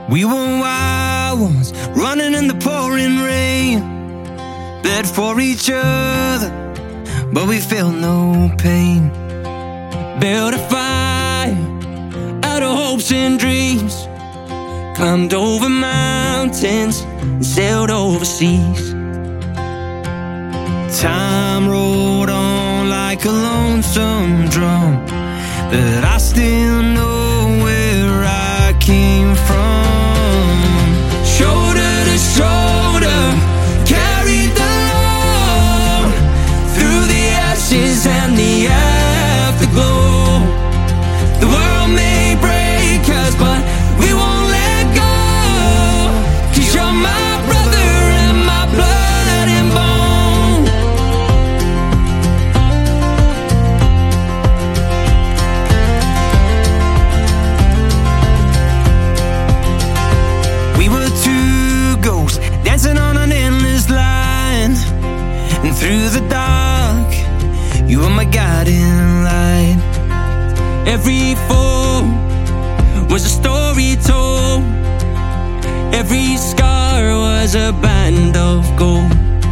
We were wild ones, running in the pouring rain, bled for each other, but we felt no pain. Built a fire out of hopes and dreams, climbed over mountains and sailed overseas. Time rolled on like a lonesome drum, but I still know where I came from. Shoulder to shoulder, carried the load through the ashes and the afterglow. The world may break us, but we won't let go, 'cause you're my brother and my blood and bone. We were two ghosts dancing on an endless line, and through the dark, you were my guiding light. Every fall was a story told, every scar was a band of gold.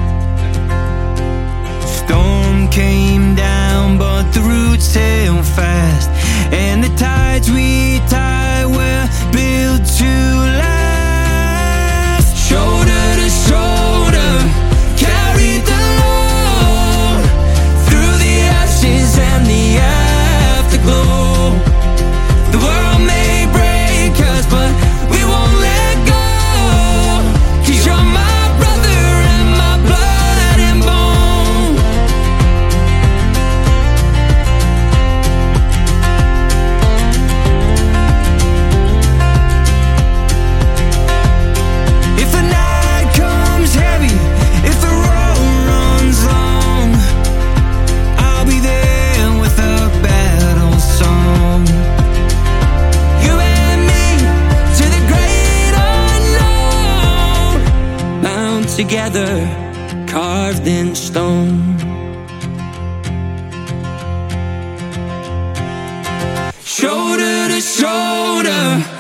Storm came down, but the roots held fast, and the tides we tied were built to last. Shoulder to shoulder, carried the load through the ashes and the afterglow. The world may break us, but we won't let go, 'cause you're my brother and my blood and bone. If the night comes heavy, if the road runs long, I'll be there with a battle song. You and me to the great unknown, bound together, carved in stone. Shoulder to shoulder,